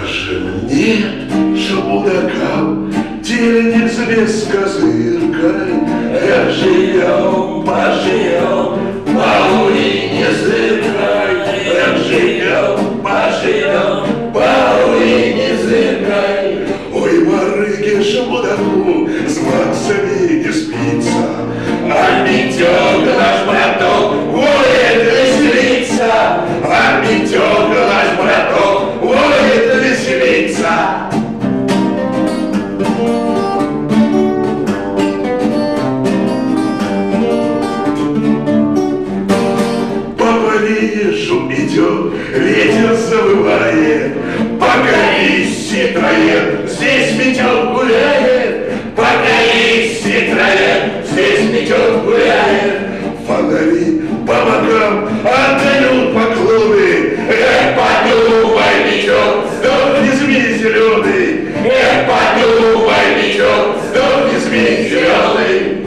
Скажи мне, желудокам, тельница без козыркой, живем, поживем, Паули не зыркай, живем, поживем, Паули не зыркай. Ой, барыги желудаку, с баксами не спится, а Митёга наш браток воет веселиться, а Митёга наш браток воет веселиться. Лежу, идет, ветер завывает, покорись, Ситроен, здесь Митёг гуляет, покорись, Ситроен, здесь Митёг гуляет. Фонари по бокам отдают поклоны, подумай, Митёг, сдохни, змей зеленый, подумай, Митёг, сдохни, змей зеленый.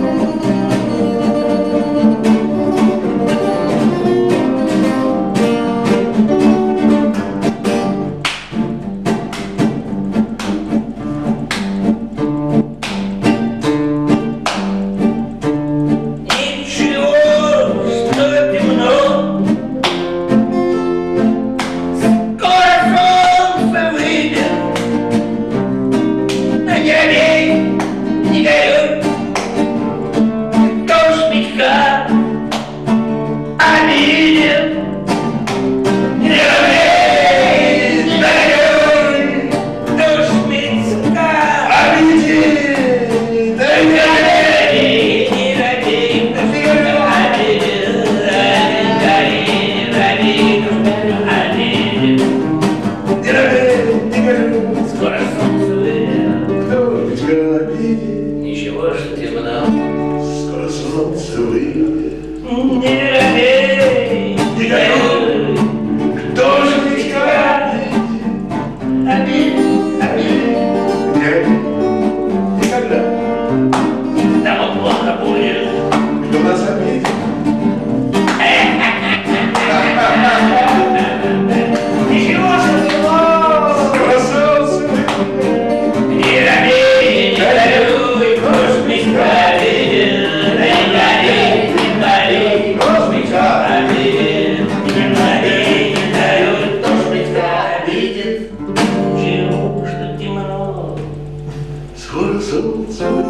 Ничего, что темно. Скоро солнце выйдет. Не робей, не горюй, кто же ведь обидит? Нет, никогда. Там плохо будет. Кто нас обидит? Ничего, что темно. Скоро солнце выйдет. Не робей, не горюй, космик обидит. Не гони, не болей, космик обидит. Не гони, не горюй, космик обидит. Ничего, что темно. Скоро солнце выйдет.